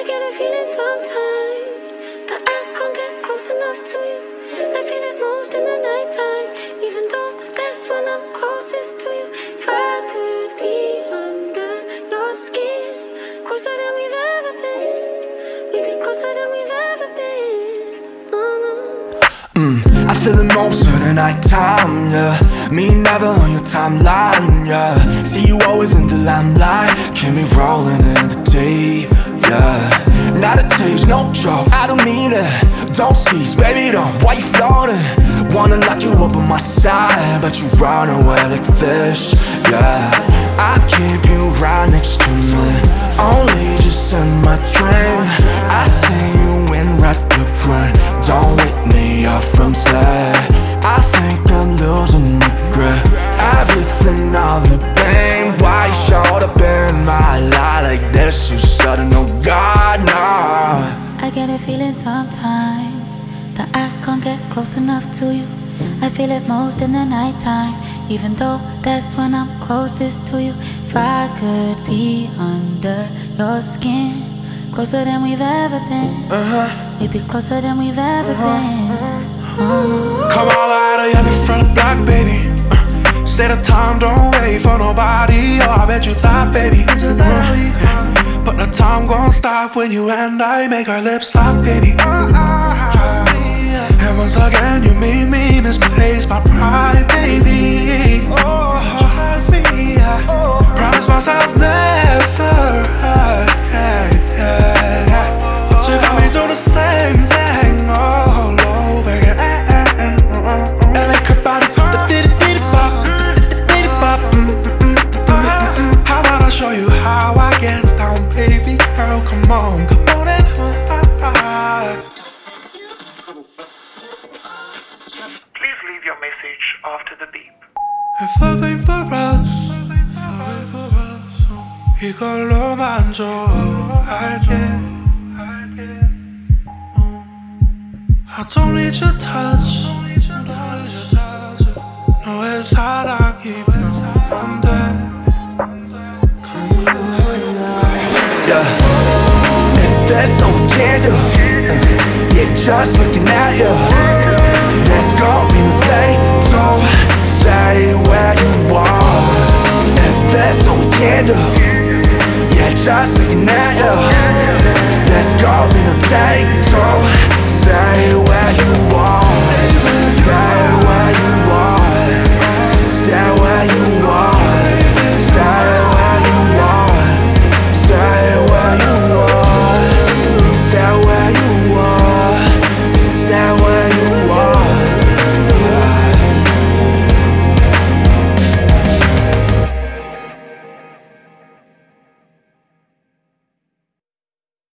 get a feeling sometimes that I can't get close enough to you. I feel it most in the nighttime, even though that's when I'm closest to you. If I could be under your skin, closer than we've ever been, we'd be closer than we've ever been. I feel it most of the nighttime, yeah. Me never on your timeline, yeah. See you always in the limelight, keep me rolling in the deep, yeah. Not a taste, no joke, I don't mean it. Don't cease, baby, don't. Why you floating? Wanna lock you up on my side, but you run away like fish, yeah. I keep you right next to me, only just in my dream. I see you in red the grind. Don't wake me up from sleep. I think I'm losing my grip. Everything, all the pain. Why you showed up in my life like this? You sudden, oh God, no. I get a feeling sometimes that I can't get close enough to you. I feel it most in the nighttime, even though that's when I'm closest to you. If I could be under your skin, closer than we've ever been, we'd be closer than we've ever been. Come all out of young in front of the block, baby. Say the time, don't wait for nobody. Oh, I bet you thought, baby. But the time gon' stop when you and I make our lips lock, baby. And once again you made me misplace my pride, baby. Trust me, I promise myself never. But you got me doing the same thing all over again. And I make her body pop the diddy-diddy-bop, diddy-bop. How about I show you how I get down, baby girl? Come on, come on and Please leave your message after the beep. If love ain't for us, 이걸로만 좋아할게. I don't need your touch, 너의 사랑이면 안 돼. Yeah. If that's all we can do, yeah, just looking at you, there's gonna be no day to stay where you are. If that's all we can do, yeah, just looking at you, there's gonna be no day to